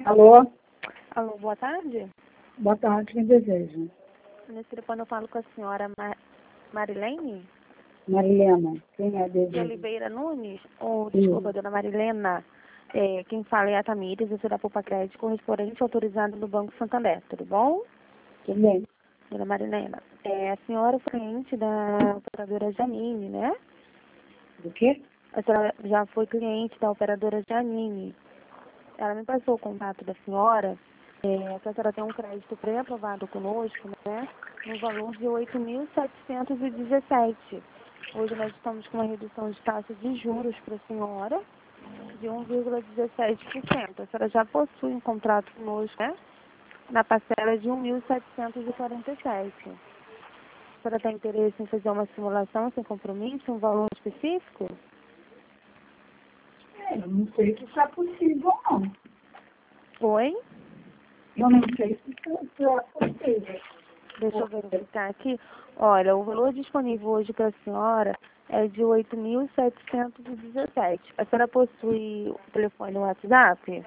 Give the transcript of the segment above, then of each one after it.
Alô? Alô, boa tarde. Boa tarde, quem deseja? Nesse telefone eu falo com a senhora Marilene Marilena, quem é de deseja? Oliveira Nunes? Ou, desculpa, dona Marilena. Quem fala é a Tamires, eu sou da Poupa Crédito, correspondente autorizado do Banco Santander, tudo bom? Tudo bem? Dona Marilena, a senhora foi cliente da operadora Janine, né? Do quê? A senhora já foi cliente da operadora Janine. Ela me passou o contato da senhora, que a senhora tem um crédito pré-aprovado conosco, né? No valor de 8.717. Hoje nós estamos com uma redução de taxa de juros para a senhora de 1,17%. A senhora já possui um contrato conosco, né? Na parcela de 1.747. A senhora tem interesse em fazer uma simulação sem compromisso, um valor específico? Eu não sei se isso é possível, não. Oi? Eu não sei se isso é possível. Deixa eu verificar aqui. Olha, o valor disponível hoje para a senhora é de 8.717. A senhora possui o telefone WhatsApp?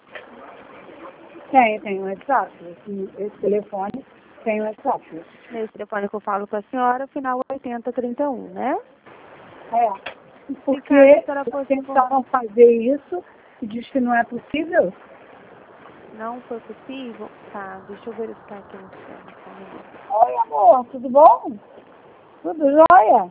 Tem WhatsApp. Esse telefone tem WhatsApp. Nesse telefone que eu falo com a senhora, final 8031, né? É. Porque a senhora fosse tentaram fazer isso e diz que não é possível. Não foi possível? Tá, deixa eu verificar aqui no sistema. Só um minuto. Oi, amor, tudo bom? Tudo jóia?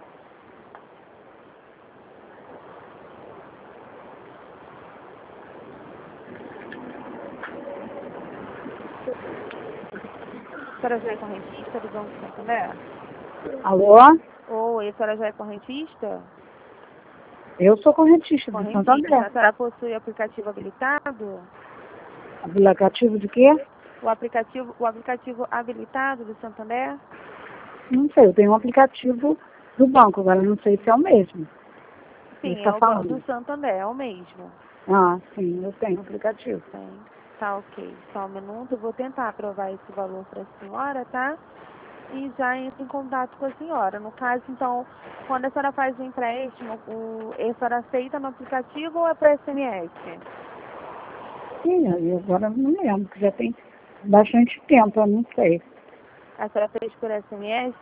A senhora já é correntista do Banco Santander? Alô? Oi, a senhora já é correntista? Eu sou correntista do Correntista. Santander. A senhora possui aplicativo habilitado? Aplicativo de quê? O aplicativo habilitado do Santander? Não sei, eu tenho um aplicativo do banco, agora não sei se é o mesmo. Você Sim, está é o falando? do Santander, é o mesmo. Ah, sim, eu tenho aplicativo. Tem. Tá ok. Só um minuto, eu vou tentar aprovar esse valor para a senhora, tá? E já entro em contato com a senhora. No caso, então, quando a senhora faz o empréstimo, a senhora aceita no aplicativo ou é para SMS? Sim, aí agora eu não lembro, que já tem bastante tempo, eu não sei. A senhora fez por SMS?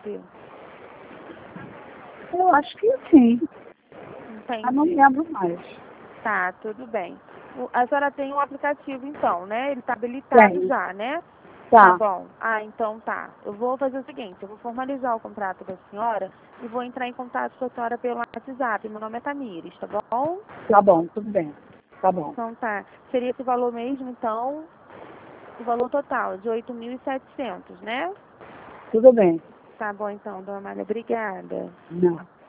Eu acho que sim, eu não Entendi. lembro mais. Tá, tudo bem. A senhora tem um aplicativo, então, né? Ele está habilitado Tenho. já, né? Tá Tá, bom. Ah, então tá. Eu vou fazer o seguinte, eu vou formalizar o contrato da senhora e vou entrar em contato com a senhora pelo WhatsApp. Meu nome é Tamires, tá bom? tá bom, tudo bem. Tá bom. Então tá. Seria esse valor mesmo, então, o valor total de 8.700, né? Tudo bem. Tá bom, então, dona Amália. Obrigada. Não.